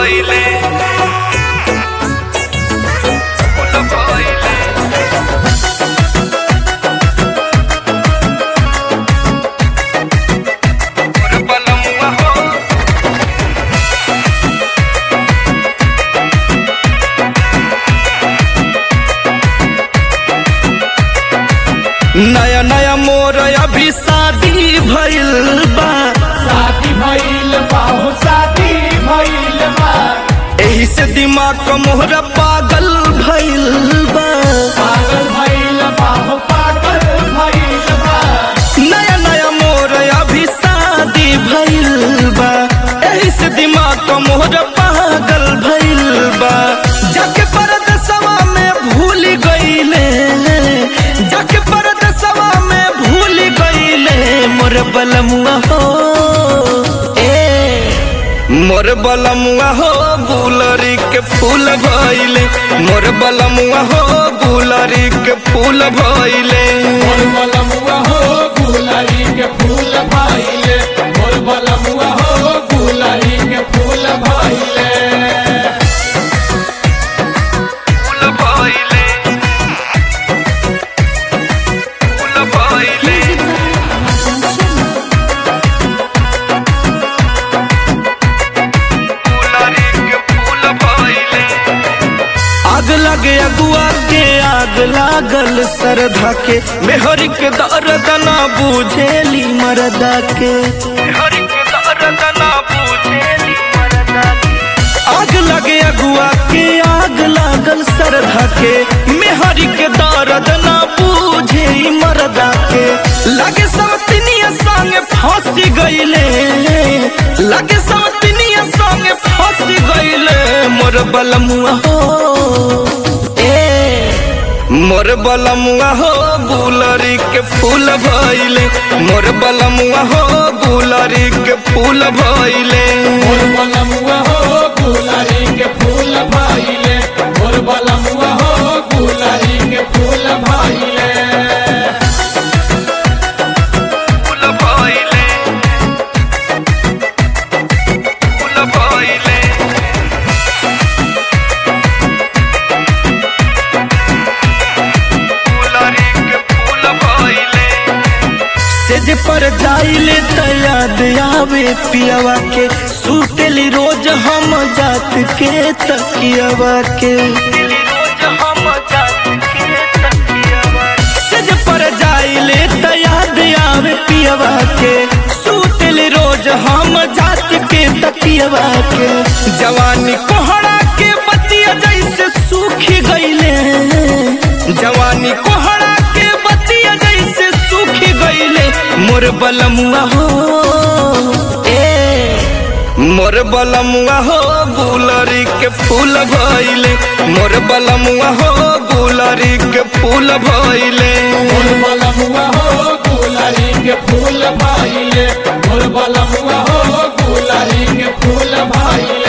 भइले नया नया मोर अभी शादी भइल बा, शादी भइल बा हो शादी भइल बा। एही से दिमाग क मोहरा पागल भइल बा, पागल भइल बा हो पागल भइल बा। नया नया मोर अभी शादी भइल बा, एही से दिमाग क मोहरा पागल भइल बा। जाके परदेसवा में भूल गइले, जाके परदेसवा में भूल गइले मोर बलमुआ हो, मोर बलमुआ हो गुलरी के फूल भइले, मोर बलमुआ हो गुलरी के फूल भइले। मोर बलमुआ हो गुलरी के फूल भइले, मोर बलमुआ हो गुलरी के फूल भइले। फूल भइले, फूल भइले। आग लगे अगुआ के आग लागल सरधा के, मेहर के दर्द ना बुझेली मरदा के, मेहर के दर्द ना बुझेली मरदा के। आग लगे अगुआ के आग लागल सरधा के, मेहर के दर्द ना बुझे मरदा के। लगे सवतिनिया संगे फांसी गइले, लगे सवतिनिया संगे फांसी गइले मोर बलमुआ हो, मोर बलमुआ हो गुलरी के फूल भइले, मोर बलमुआ हो गुलरी के फूल भइले। मोर बलमुआ हो गुलरी के फूल भइले, मोर बलमुआ हो गुलरी के फूल भइले। फूल भइले, फूल भइले। सेज पर जाइले त याद आवे पियावा के, सुतेली रोज हम जात के तकियावा के, सेज पर जाइले त याद आवे पियावा के, सुतेली रोज हम जात के तकियावा के। जवानी कोहड़ा के बतिया जैसे सूखी गइले, जवानी कोहड़ा के बतिया जैसे सूखी गइले मोर बलमुआ हो, मोर बलमुआ हो गुलरी के फूल भइले, मोर बलमुआ हो गुलरी के फूल भइले। मोर बलमुआ हो गुलरी के फूल भइले, मोर बलमुआ हो गुलरी के फूल भइले।